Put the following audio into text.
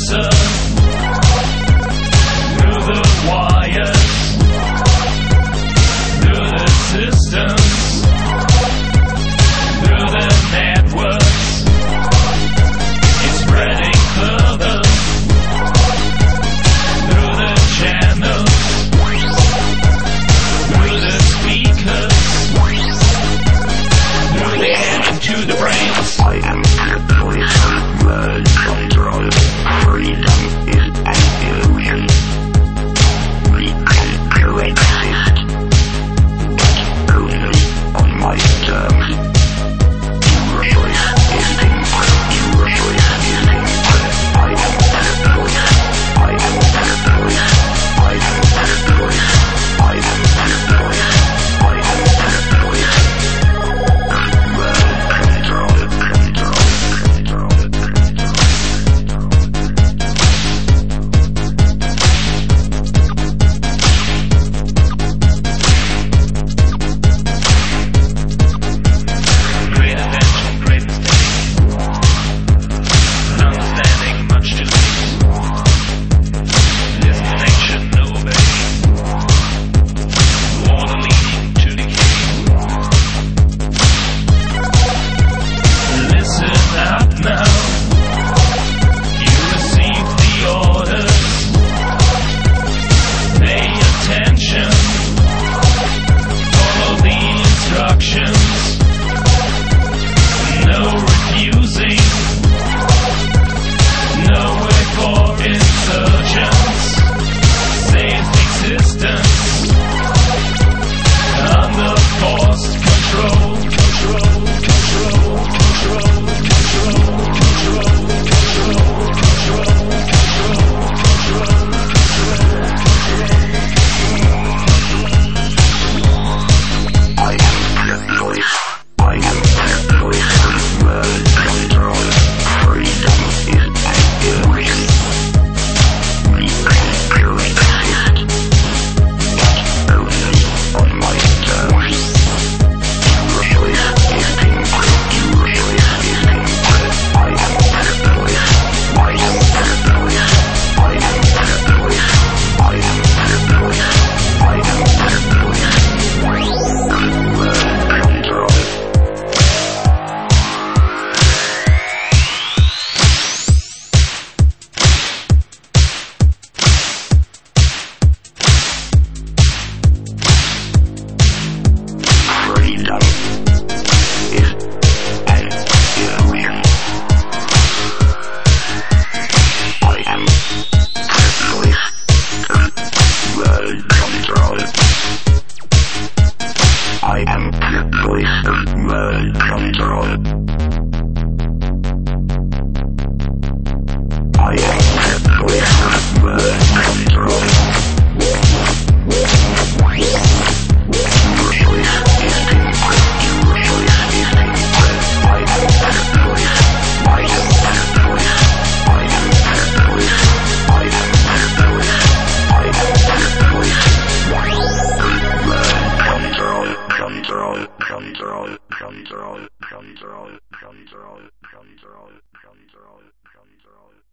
answer through the wires, through the systems, through the networks. It's spreading further through the channels, through the speakers, through the head into the brains. I am the voice of world control. Freedom is an illusion. We can coexist, but only on my terms. Your choice is input. Your choice is input. I am the voice. I am the voice. I am the voice. I am the voice. I am the voice. World control. Great attention, great mistake. Understanding, much too late. Destination, no obey. Order leading to decay. Listen up now. You receive the orders. Pay attention. Follow the instructions. No refusing. No way for insurgents. Safe existence. Under forced control. Control, control, control, control, control, control, control, I am the voice. I am the voice of world control. Freedom is an illusion. We can coexist, but only on my terms. Your choice is input. Your choice is input. I am the voice. I am the voice. I am the voice. I am the voice. I am the voice. World control. Freedom is an illusion. I am the voice of world control. I am the voice of world control. I am the voice of world control. Your choice is input. Your choice is input. I am the voice. I am the voice. I am the voice. I am the voice. I am the voice. World control. Control. Control. Control. Control. Control. Control. Control. Control.